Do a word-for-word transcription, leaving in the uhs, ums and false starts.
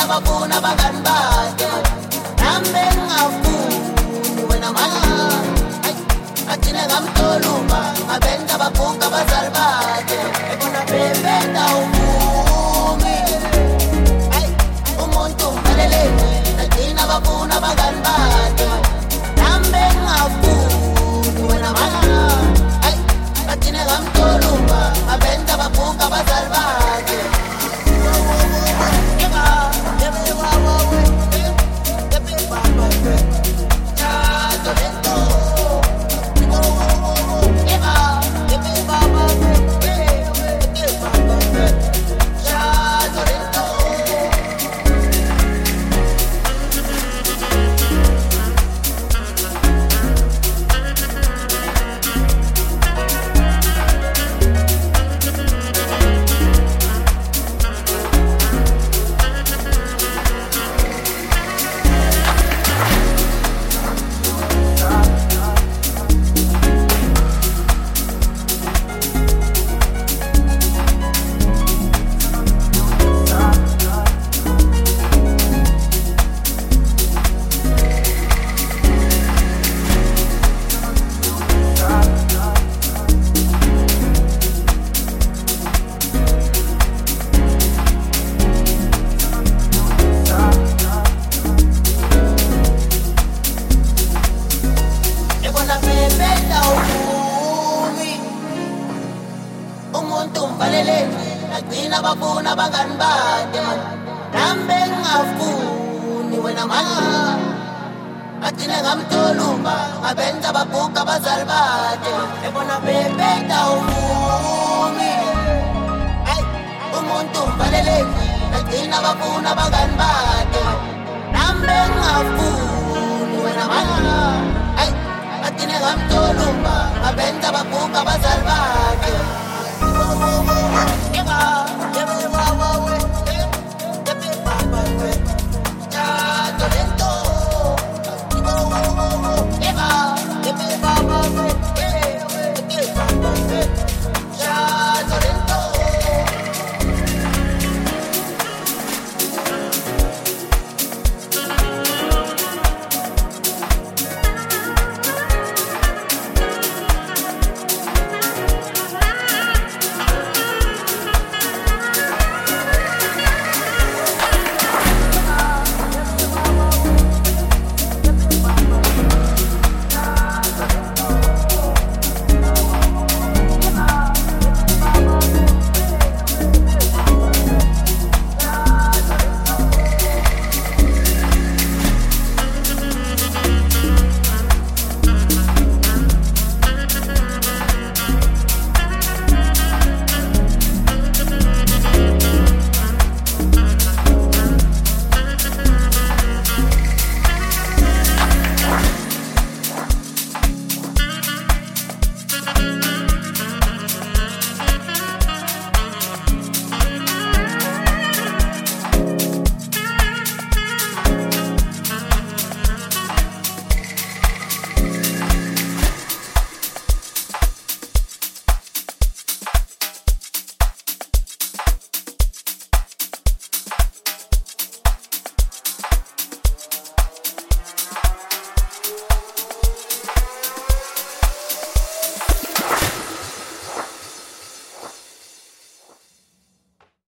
bafuna abangani bakhe nami ngingafuni wena mama agcine ngamtoluma ngabenza babuka abazali bakhe ebona bebenda uvumi umuntu mbaleleni agcina bafuna abangani bakhe nami ngingafuni wena mama agcine ngamtoluma ngabenza babuka abazali bakhe. Bafuna abangani bakhe nami ngingafuni wena mama agcine ngamtoluma ngabenza babuka abazali bakhe ebona bebenda uvumi umuntu mvaleleni agcina bafuna abangani bakhe nami ngingafuni wena mama agcine ngamtoluma ngabenza babuka abazali bakhe.